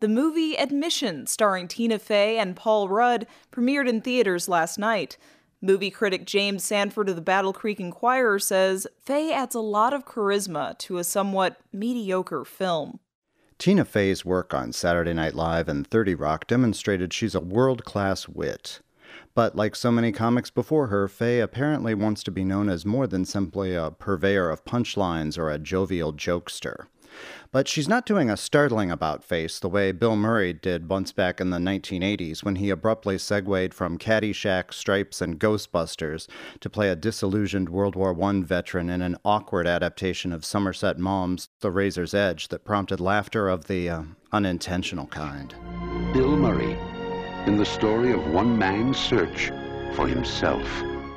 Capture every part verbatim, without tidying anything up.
The movie Admission, starring Tina Fey and Paul Rudd, premiered in theaters last night. Movie critic James Sanford of the Battle Creek Enquirer says Fey adds a lot of charisma to a somewhat mediocre film. Tina Fey's work on Saturday Night Live and thirty Rock demonstrated she's a world-class wit. But like so many comics before her, Fey apparently wants to be known as more than simply a purveyor of punchlines or a jovial jokester. But she's not doing a startling about-face the way Bill Murray did once back in the nineteen eighties when he abruptly segued from Caddyshack, Stripes, and Ghostbusters to play a disillusioned World War One veteran in an awkward adaptation of Somerset Maugham's The Razor's Edge that prompted laughter of the uh, unintentional kind. Bill Murray, in the story of one man's search for himself.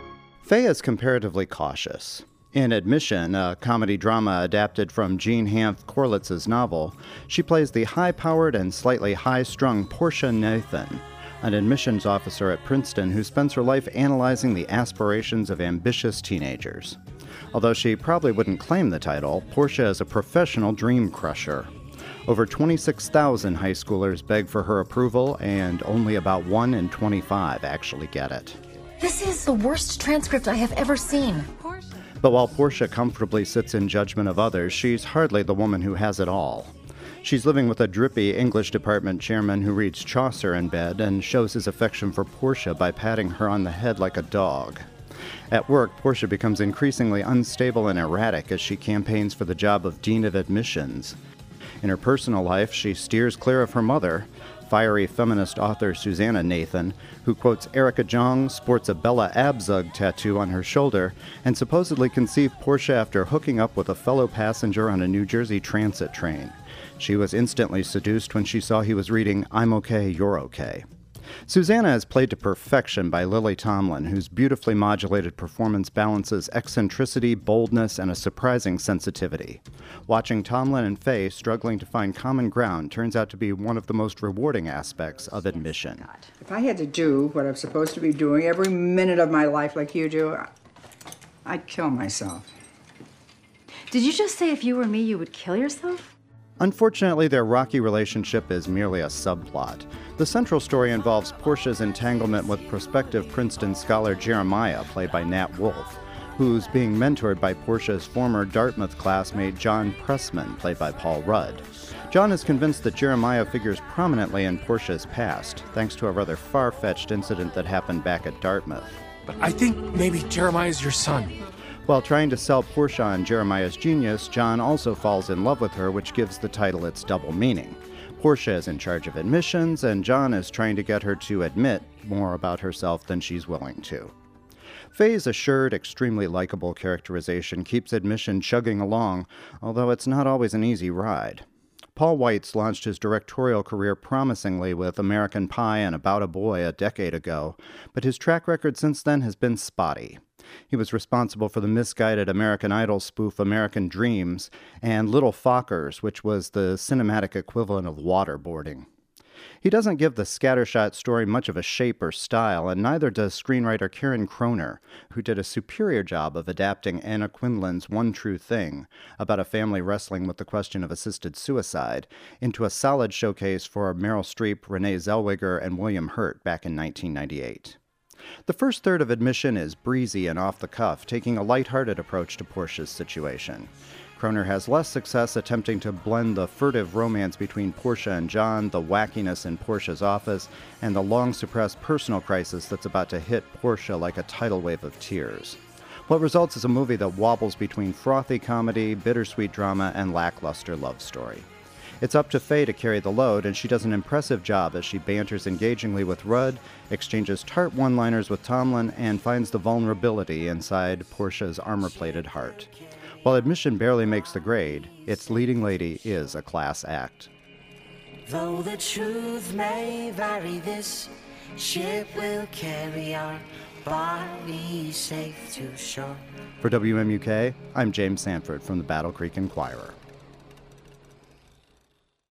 Fey is comparatively cautious. In Admission, a comedy drama adapted from Jean Hanff Corlitz's novel, she plays the high-powered and slightly high-strung Portia Nathan, an admissions officer at Princeton who spends her life analyzing the aspirations of ambitious teenagers. Although she probably wouldn't claim the title, Portia is a professional dream crusher. Over twenty-six thousand high schoolers beg for her approval, and only about one in twenty-five actually get it. This is the worst transcript I have ever seen. But while Portia comfortably sits in judgment of others, she's hardly the woman who has it all. She's living with a drippy English department chairman who reads Chaucer in bed and shows his affection for Portia by patting her on the head like a dog. At work, Portia becomes increasingly unstable and erratic as she campaigns for the job of Dean of Admissions. In her personal life, she steers clear of her mother, fiery feminist author Susanna Nathan, who quotes Erica Jong, sports a Bella Abzug tattoo on her shoulder, and supposedly conceived Portia after hooking up with a fellow passenger on a New Jersey transit train. She was instantly seduced when she saw he was reading I'm Okay, You're Okay. Susanna is played to perfection by Lily Tomlin, whose beautifully modulated performance balances eccentricity, boldness, and a surprising sensitivity. Watching Tomlin and Fey struggling to find common ground turns out to be one of the most rewarding aspects of Admission. If I had to do what I'm supposed to be doing every minute of my life like you do, I'd kill myself. Did you just say if you were me, you would kill yourself? Unfortunately, their rocky relationship is merely a subplot. The central story involves Portia's entanglement with prospective Princeton scholar Jeremiah, played by Nat Wolff, who's being mentored by Portia's former Dartmouth classmate John Pressman, played by Paul Rudd. John is convinced that Jeremiah figures prominently in Portia's past, thanks to a rather far-fetched incident that happened back at Dartmouth. But I think maybe Jeremiah's your son. While trying to sell Portia on Jeremiah's genius, John also falls in love with her, which gives the title its double meaning. Portia is in charge of admissions, and John is trying to get her to admit more about herself than she's willing to. Fey's assured, extremely likable characterization keeps Admission chugging along, although it's not always an easy ride. Paul Weitz launched his directorial career promisingly with American Pie and About a Boy a decade ago, but his track record since then has been spotty. He was responsible for the misguided American Idol spoof American Dreams and Little Fockers, which was the cinematic equivalent of waterboarding. He doesn't give the scattershot story much of a shape or style, and neither does screenwriter Karen Kroner, who did a superior job of adapting Anna Quindlen's One True Thing, about a family wrestling with the question of assisted suicide, into a solid showcase for Meryl Streep, Renee Zellweger, and William Hurt back in nineteen ninety-eight. The first third of Admission is breezy and off-the-cuff, taking a lighthearted approach to Portia's situation. Kroner has less success attempting to blend the furtive romance between Portia and John, the wackiness in Portia's office, and the long-suppressed personal crisis that's about to hit Portia like a tidal wave of tears. What results is a movie that wobbles between frothy comedy, bittersweet drama, and lackluster love story. It's up to Fey to carry the load, and she does an impressive job as she banters engagingly with Rudd, exchanges tart one-liners with Tomlin, and finds the vulnerability inside Portia's armor-plated heart. While Admission barely makes the grade, its leading lady is a class act. Though the truth may vary, this ship will carry our bodies safe to shore. For W M U K, I'm James Sanford from the Battle Creek Enquirer.